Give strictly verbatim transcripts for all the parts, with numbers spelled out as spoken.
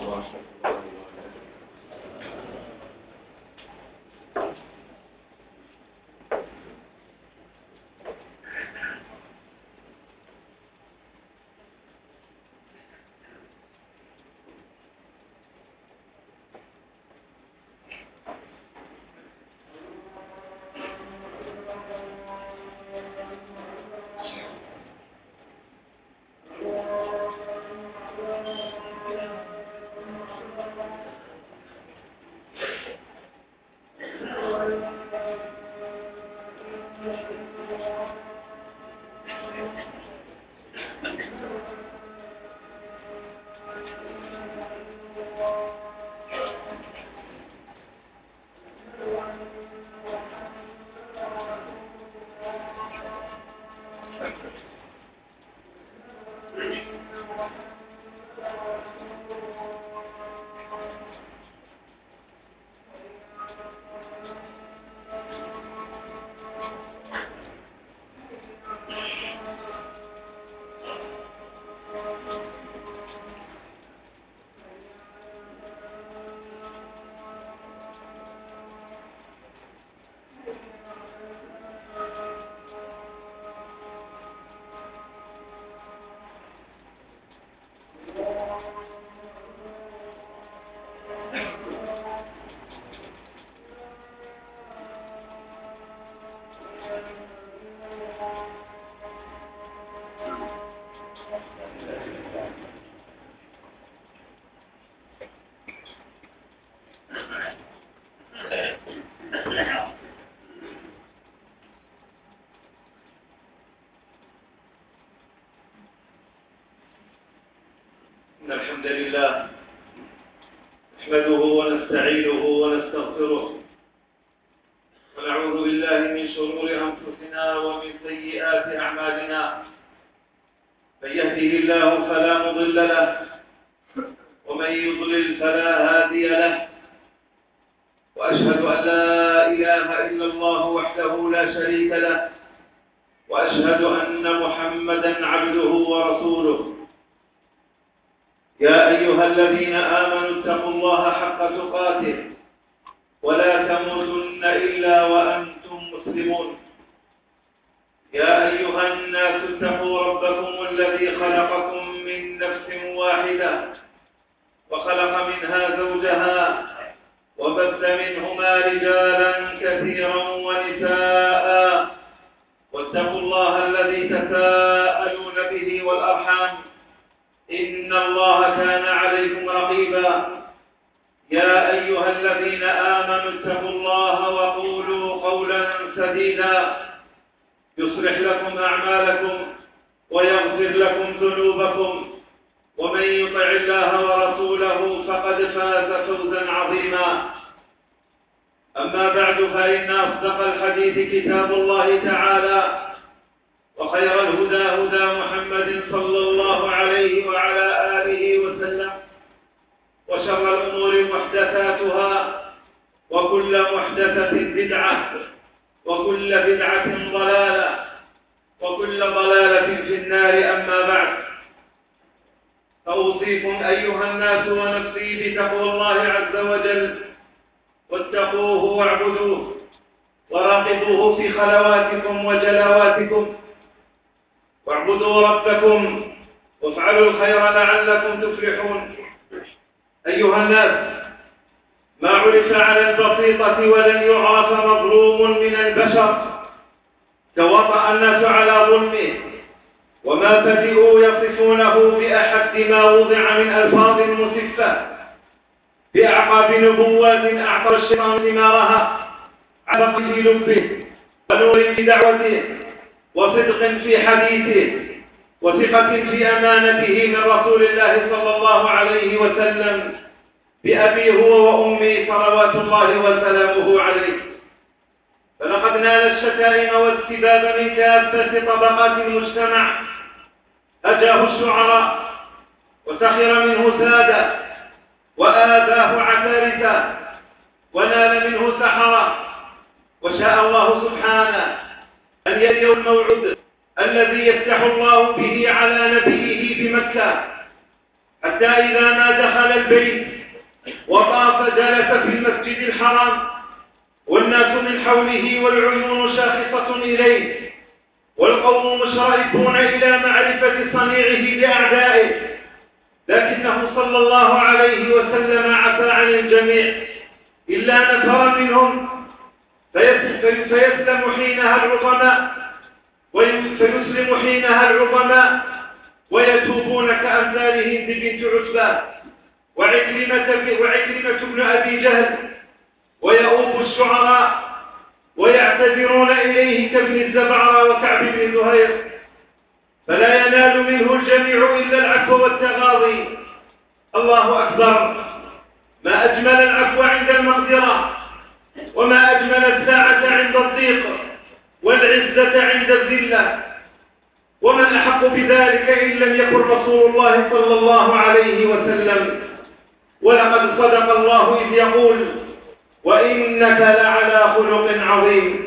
ورحمة الله وبركاته. إن الحمد لله نحمده ونستعينه ونستغفره ونعوذ بالله من شرور أنفسنا ومن سيئات أعمالنا. من يهده الله فلا مضل له ومن يضلل فلا هادي له، وأشهد أن لا إله إلا الله وحده لا شريك له، وأشهد أن محمدا عبده ورسوله. يا أيها الذين آمنوا اتقوا الله حق تقاته ولا تموتن إلا وأنتم مسلمون. يا أيها الناس اتقوا ربكم الذي خلقكم من نفس واحدة وخلق منها زوجها وبث منهما رجالا كثيرا ونساء، واتقوا الله الذي تساءلون به والأرحام إن الله كان عليكم رقيبا. يا أيها الذين آمنوا اتقوا الله وقولوا قولا سديدا يصلح لكم أعمالكم ويغفر لكم ذنوبكم، ومن يطع الله ورسوله فقد فاز فوزا عظيما. أما بعد، فإن أصدق الحديث كتاب الله تعالى، وخير الهدى هدى محمد صلى الله عليه وعلى آله وسلم، وشر الأمور محدثاتها، وكل محدثة بدعة، وكل بدعة ضلالة، وكل ضلالة في النار. أما بعد، فأوصيكم أيها الناس ونفسي بتقوى الله عز وجل، واتقوه واعبدوه وراقبوه في خلواتكم وجلواتكم، واعبدوا ربكم وافعلوا الخير لعلكم تفلحون. أيها الناس، ما عرف على البسيطة ولن يعرف مظلوم من البشر توطأ الناس على ظلمه، وما فزئوا يصفونه بأحد ما وضع من ألفاظ مسفة بأعقاب نبوات أعطى الشيطان ثمارها عبق في لبه ونور في دعوته وصدق في حديثه وثقة في أمانته من رسول الله صلى الله عليه وسلم بأبي هو وأمي صلوات الله وسلامه عليه. فلقد نال الشتائم والسباب من كافة طبقات المجتمع، هجاه الشعراء وسخر منه سادة وآذاه عتارثة ونال منه سحرة، وشاء الله سبحانه أن يأتي الموعد الذي يفتح الله به على نبيه بمكة، حتى إذا ما دخل البيت وطاف جلس في المسجد الحرام والناس من حوله والعيون شاخصة إليه والقوم مشرئون إلى معرفة صنيعه بأعدائه، لكنه صلى الله عليه وسلم عفى عن الجميع إلا نفر منهم فيسلم حينها العظماء فيسلم حينها العظماء ويتوبون كأمثال هند بنت عتبة وعكرمة وعكرمة بن أبي جهل، ويؤوب الشعراء ويعتذرون إليه كابن الزبعرة وكعب بن زهير، فلا ينال منه الجميع إلا العفو والتغاضي. الله أكبر، ما أجمل العفو عند المقدرة، وما أجمل الساعة عند الضيق، والعزة عند الذلة، ومن أحق بذلك إن لم يكن رسول الله صلى الله عليه وسلم. ولقد صدق الله إذ يقول: وإنك لعلى خلق عظيم.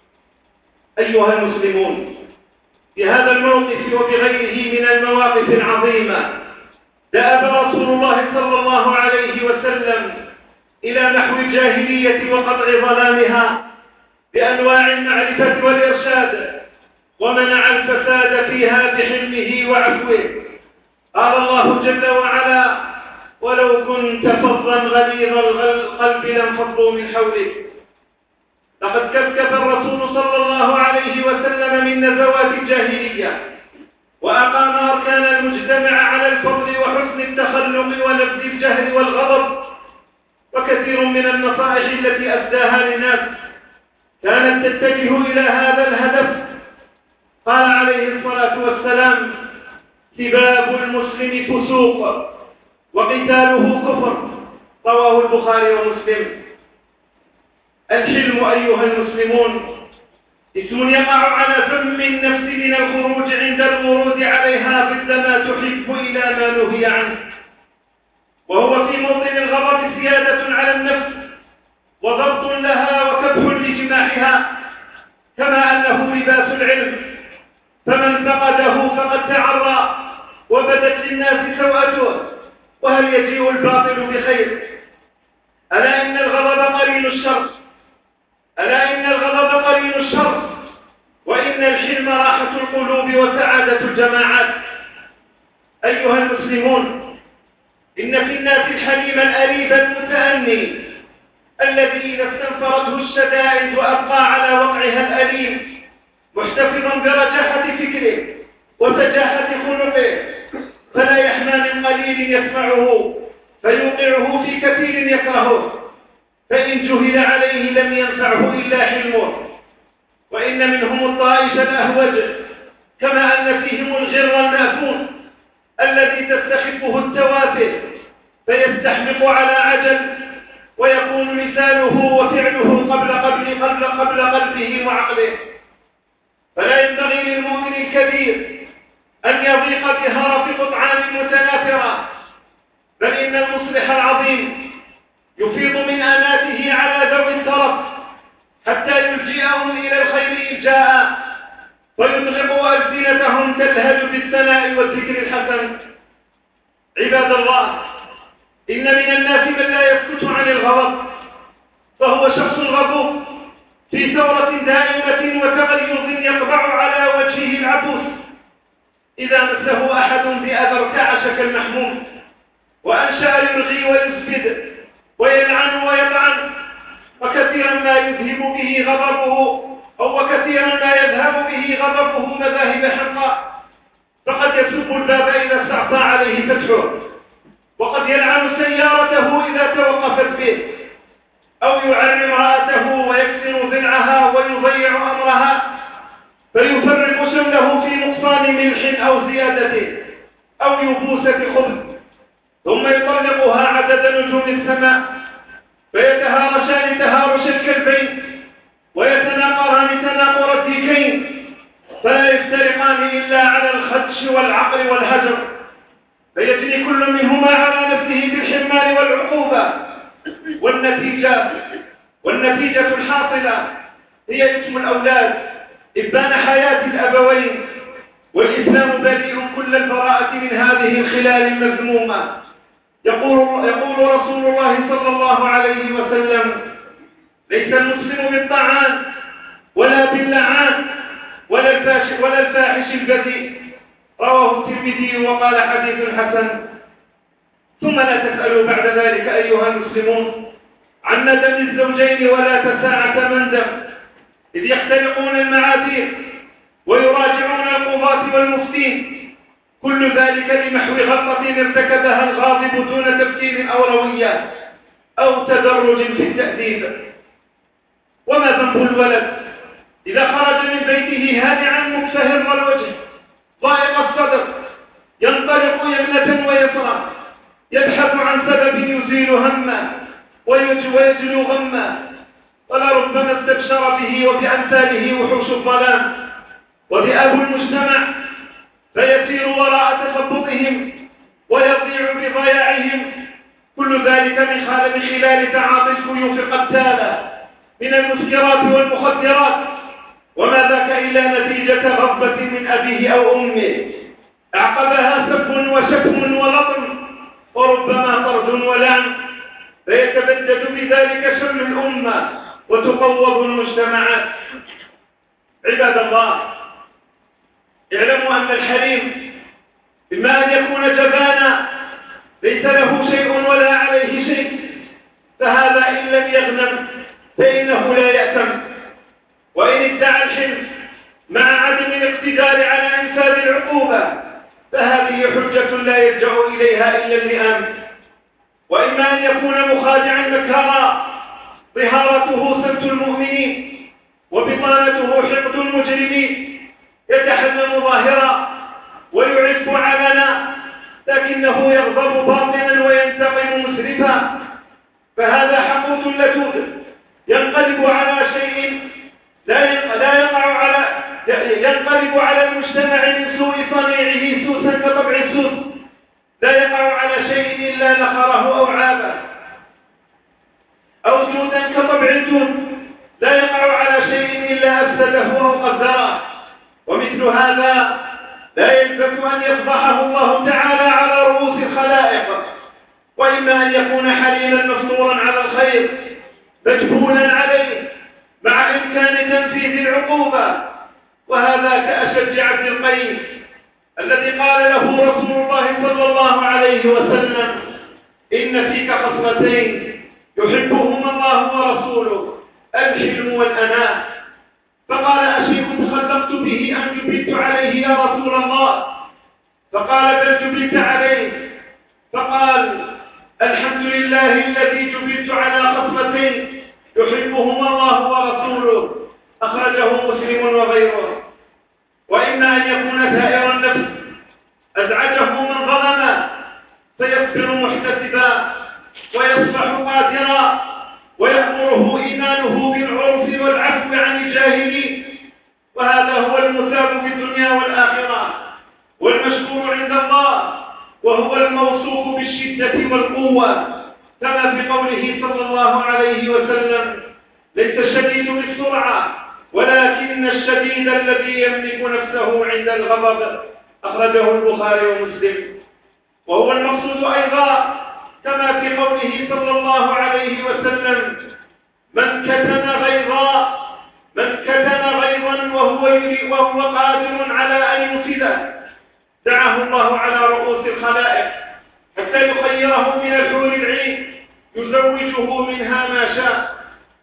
أيها المسلمون، في هذا الموقف وبغيره من المواقف العظيمة دأب رسول الله صلى الله عليه وسلم إلى نحو الجاهلية وقطع ظلامها بأنواع المعرفة والإرشاد، ومنع الفساد فيها بحلمه وعفوه. قال الله جل وعلا: ولو كنت فظا غليظ القلب لانفضوا من حولك. لقد كفكف الرسول صلى الله عليه وسلم من نزوات الجاهلية، وأقام أركان المجتمع على الفضل وحسن التخلق ونبذ الجهل والغضب. وكثير من النصائح التي أسداها للناس كانت تتجه إلى هذا الهدف. قال عليه الصلاة والسلام: سباب المسلم فسوق وقتاله كفر. رواه البخاري ومسلم. الحلم أيها المسلمون اسم يقع على فم النفس من الخروج عند الورود عليها ضد ما تحب إلى ما نهي عنه، وهو في موطن الغضب سيادة على النفس وضبط لها وكبح لجماحها، كما أنه لباس العلم، فمن فقده فقد تعرى وبدت للناس سوءته. وهل يجيء الباطل بخير؟ ألا إن الغضب قرين الشر، ألا إن الغضب قرين الشر، وإن الحلم راحة القلوب وسعادة الجماعات. أيها المسلمون، إن في الناس الحليم الأريب المتأني الذي إذا استنفرته الشدائد وأبقى على وقعها الأليم محتفظا برجاحة فكره وسجاحة خلقه، فلا يحمى من قليل يسمعه فيوقعه في كثير يكرهه، فإن جهل عليه لم ينفعه إلا حلمه. وإن منهم الطائش الأهوج، كما أن فيهم الغر المأفون الذي تستخفه التوافه فيستحمق على عجل، ويكون لسانه وفعله قبل قبل قبل قبل قلبه وعقله. فلا ينبغي للمؤمن الكبير أن يضيق بهرف قطعان متناثرة، بل إن المصلح العظيم يفيض من آناته على ذوي الطرف حتى يلجئهم إلى الخير إلجاء، ويطلق ألسنتهم تلهج بالثناء والذكر الحسن. عباد الله، إن من الناس من لا يسكت عن الغضب، فهو شخص غضوب في ثورة دائمة وتغيظ يقبع على وجهه العبوس. إذا مسه أحد بأذى ارتعش كالمحموم، وأنشأ يلغي ويسبد ويلعن ويطعن. وكثيرا ما يذهب به غضبه أو وكثيرا ما يذهب به غضبه مذاهب حمقاء، فقد يسوق الباب إذا استعصى عليه فتحه، وقد يلعن سيارته إذا توقفت به، أو يعري امرأته ويكسر ضلعها ويضيع أمرها، فيفرق شمله في نقصان ملح أو زيادته أو يبوسة خبز، ثم يطلقها عدد نجوم السماء، فيتهارشان تهارش الكلبين ويتناقران تناقر الديكين، فلا يفترقان إلا على الخدش والعقل والهجر، فيجري كل منهما على نفسه بالحرمان والعقوبة. والنتيجة والنتيجة الحاصلة هي اسم الأولاد، إبان حياة الأبوين والإسلام بريء كل البراءة من هذه الخلال المذمومة. يقول, يقول رسول الله صلى الله عليه وسلم: ليس المسلم بالطعان ولا باللعان ولا الفاحش, ولا الفاحش البذيء. رواه الترمذي وقال حديث حسن. ثم لا تسألوا بعد ذلك أيها المسلمون عن ندم الزوجين ولا تساعة مندم، إذ يختلقون المعاذير ويراجعون القضاة والمفتين، كل ذلك لمحو غلطة ارتكبها الغاضب دون تفكير أو روية أو تدرج في التأديب. وما ذنب الولد إذا خرج من بيته هانعا مكفهر الوجه ضائق الصدر، ينطلق يمنة ويسرى، يبحث عن سبب يزيل همه ويجلو غمه، ولربما استبشر به وبأمثاله وحوش الظلام وذئاب المجتمع، فيسير وراء تخبطهم ويضيع بضياعهم. كل ذلك من خلال تعاطي الكيوف القتالة من المسكرات والمخدرات، وما ذاك إلا نتيجة غضبة من أبيه أو أمه أعقبها سب وشتم ولطم وربما طرد ولعن، فيتبدد بذلك شمل الأمة وتقوض المجتمعات. عباد الله، اعلموا أن الحليم إما أن يكون جبانا ليس له شيء ولا عليه شيء، فهذا إن لم يغنم فإنه لا يأتم، وإن ادعى الحلم مع عدم الاقتدار على إنفاذ العقوبة فهذه حجة لا يلجأ إليها إلا اللئام. وإما أن يكون مخادعا مكارا ظهارته سبت المؤمنين وبطانته حقد المجرمين، يتحمم ظاهرا ويعف علنا لكنه يغضب باطنا وينتقم مسرفا، فهذا حقود لدود ينقلب على شيء لا لا يقع على ينقلب على المجتمع من سوء صنيعه سوسا كطبع السوس، لا يقع على شيء إلا نخره أو عابه، أو جودا كطبع الجود لا يقع على شيء إلا أفسده أو قدره. ومثل هذا لا يلزم أن يفضحه الله تعالى على رؤوس الخلائق، وإما أن يكون حليما مفطورا على الخير مجبولا عليه مع إمكان تنفيذ العقوبة، وهذا كأشج عبد القيس الذي قال له رسول الله صلى الله عليه وسلم: إن فيك خصلتين يحبهما الله ورسوله، الحلم والأناة. فقال: أشيء تخلقت به أم جبلت عليه يا رسول الله؟ فقال: بل جبلت عليه. فقال: الحمد لله الذي جبلت على خصلتين يحبهما الله ورسوله، أخرجه مسلم وغيره. وإما أن يكون ثائر النفس أزعجه من ظلمه فيصبر محتسبا ويصبح قادرا، ويأمره إيمانه بالعرف والعفو عن الجاهلين، وهذا هو المثاب في الدنيا والآخرة والمشكور عند الله، وهو الموصوف بالشدة والقوة، كما في قوله صلى الله عليه وسلم: ليس الشديد بالسرعة ولكن الشديد الذي يملك نفسه عند الغضب، أخرجه البخاري ومسلم. وهو المقصود أيضا كما في قوله صلى الله عليه وسلم: من كتم غيظا من كتم غيظا وهو وهو قادر على أن ينفذه دعاه الله على رؤوس الخلائق حتى يخيره من الحور العين يزوجه منها ما شاء.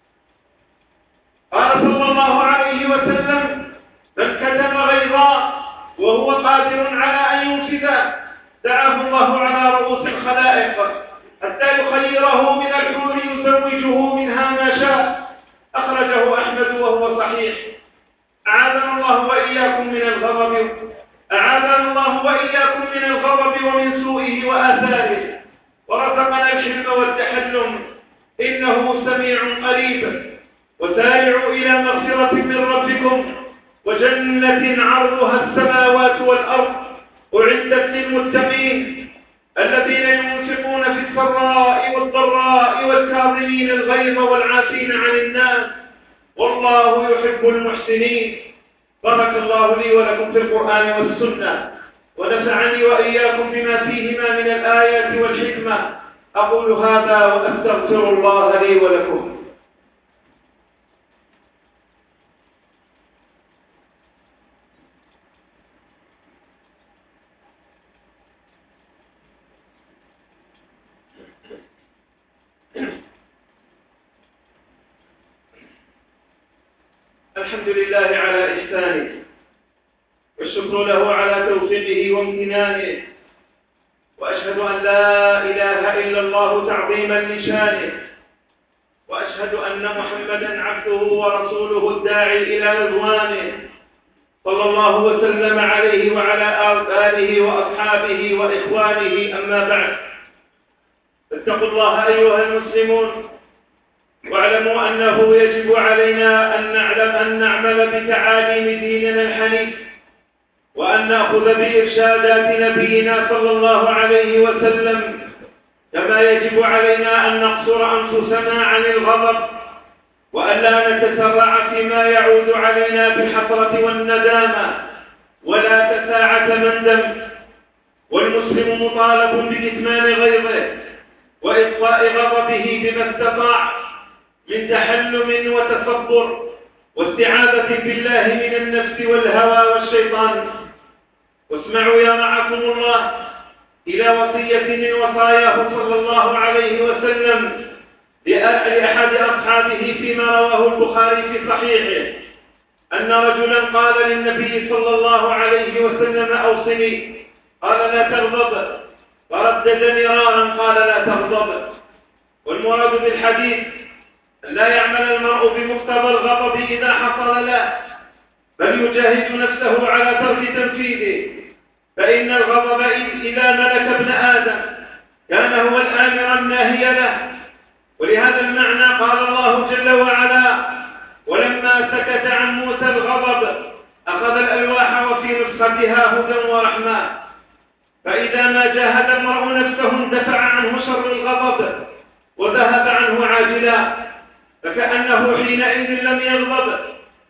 قال صلى الله عليه وسلم: من كتم غيظا وهو قادر على أن ينفذه دعاه الله على رؤوس الخلائق حتى يخيره من الحور يزوجه منها ما شاء، أخرجه أحمد وهو صحيح. أعاذنا الله وإياكم من الغضب أعاذنا الله وإياكم من الغضب ومن سوءه وآثاره، ورزقنا الحلم والتحلم، إنه سميع قريب. وسارعوا إلى مغفرة من ربكم وجنة عرضها السماوات والأرض أعدت للمتقين الذين ينفقون في السراء والضراء والكاظمين الغيظ والعافين عن الناس والله يحب المحسنين. بارك الله لي ولكم في القرآن والسنة، ونفعني وإياكم بما فيهما من الآيات والحكمة. أقول هذا وأستغفر الله لي ولكم. الحمد لله على إحسانه، والشكر له على توفيقه وامتنانه، وأشهد أن لا إله إلا الله تعظيما لشانه، وأشهد أن محمدا عبده ورسوله الداعي إلى رضوانه، صلى الله وسلم عليه وعلى آله وأصحابه وإخوانه. أما بعد، فاتقوا الله أيها المسلمون، واعلموا أنه يجب علينا أن نعلم أن نعمل بتعاليم ديننا الحنيف، وأن نأخذ بإرشادات نبينا صلى الله عليه وسلم، كما يجب علينا أن نقصر أنفسنا عن الغضب، وأن لا نتسرع فيما يعود علينا بالحسرة والندامة، ولا تساعة مندم. والمسلم مطالب بكتمان غيظه وإطفاء غضبه بما استطاع من تحلم وتصبر واستعاذة بالله من النفس والهوى والشيطان. واسمعوا يا رعاكم الله إلى وصية من وصاياه صلى الله عليه وسلم لأحد أصحابه فيما رواه البخاري في صحيحه، أن رجلا قال للنبي صلى الله عليه وسلم: أوصني. قال: لا تغضب. فردد مرارا: قال: لا تغضب. والمراد بالحديث أن لا يعمل المرء بمقتضى الغضب إذا حصل له، بل يجاهد نفسه على ترك تنفيذه، فإن الغضب إذا ملك ابن آدم كان هو الآمر الناهي له. ولهذا المعنى قال الله جل وعلا: ولما سكت عن موسى الغضب أخذ الألواح وفي نسختها هدى ورحمة. فإذا ما جاهد المرء نفسه اندفع عنه شر الغضب وذهب عنه عاجلا، فكأنه حينئذ لم يغضب.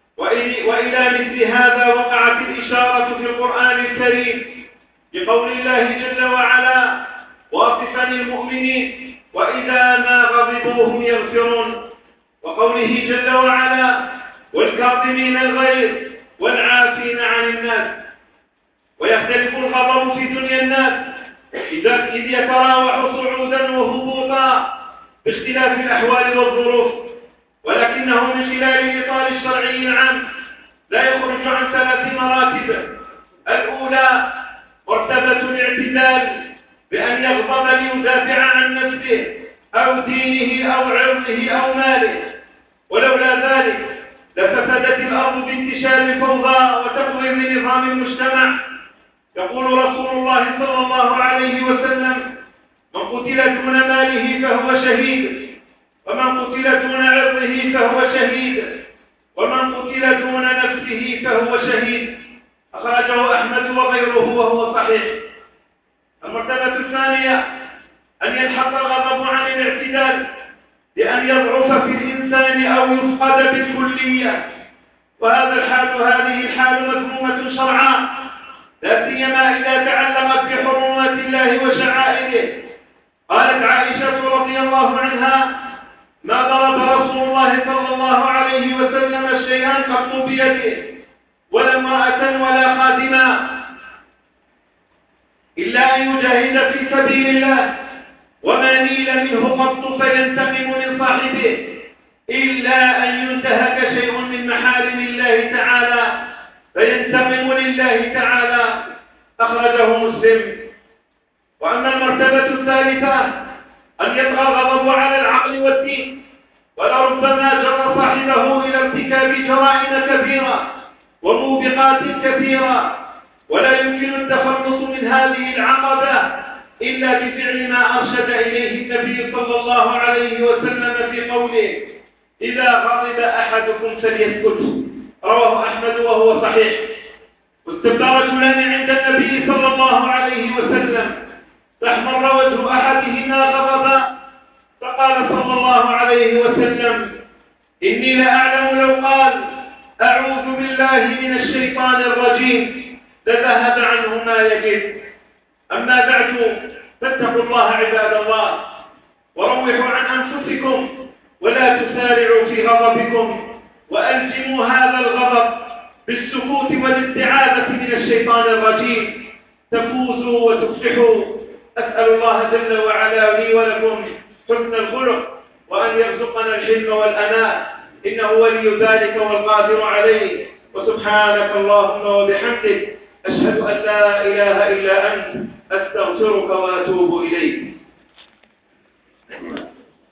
وإلى مثل هذا وقعت الإشارة في القرآن الكريم بقول الله جل وعلا واصفا المؤمنين: وإذا ما غضبوا هم يغفرون. وقوله جل وعلا: والكاظمين الغيظ والعافين عن الناس. ويختلف الغضب في دنيا الناس إذ يتراوح صعودا وهبوطا باختلاف الأحوال والظروف، ولكنه من خلال الإطار الشرعي العام لا يخرج عن ثلاث مراتب. الأولى مرتبة الاعتدال، بأن يغضب ليدافع عن نفسه أو دينه أو عرضه أو ماله، ولولا ذلك لفسدت الأرض بانتشار الفوضى وتقويض نظام المجتمع. يقول رسول الله صلى الله عليه وسلم: من قتل دون ماله فهو شهيد، ومن قتل دون عرضه فهو شهيد، ومن قتل دون نفسه فهو شهيد. أخرجه أحمد وغيره وهو صحيح. المرتبة الثانية أن ينحط الغضب عن الاعتدال، بأن يضعف في الإنسان أو يفقد بالكلية، وهذا الحال هذه الحال مذمومة شرعا، لا سيما إذا تعلقت بحرمات الله وشعائره. قالت عائشة رضي الله عنها: ما ضرب رسول الله صلى الله عليه وسلم شيئا قط بيده، ولا امرأة ولا خادما، إلا أن يجاهد في سبيل الله، وما نيل منه قط فينتقم من صاحبه، إلا أن ينتهك شيء من محارم الله تعالى فينتقم لله تعالى. أخرجه مسلم. وأما المرتبة الثالثة أن يطغى الغضب على العقل والدين، ولربما جر صاحبه إلى ارتكاب جرائم كثيرة وموبقات كثيرة، ولا يمكن التخلص من هذه العقبة إلا بفعل ما أرشد إليه النبي صلى الله عليه وسلم في قوله: إذا غضب أحدكم فليسكت. رواه أحمد وهو صحيح. واستبدى رجلان عند النبي صلى الله عليه وسلم فاحمر وجه أحدهما غضبا، فقال صلى الله عليه وسلم: إني لأعلم لو قال أعوذ بالله من الشيطان الرجيم لذهب عنه ما يجد. أما بعد فاتقوا الله عباد الله، وروحوا عن أنفسكم ولا تسارعوا في غضبكم، وألزموا هذا الغضب بالسكوت والاستعاذة من الشيطان الرجيم تفوزوا وتفلحوا. أسأل الله جل وعلا لي ولكم حسن الخلق، وأن يرزقنا الحلم والأناء، إنه ولي ذلك والقادر عليه. وسبحانك اللهم وبحمدك، أشهد أن لا إله إلا أنت، أستغفرك وأتوب إليك.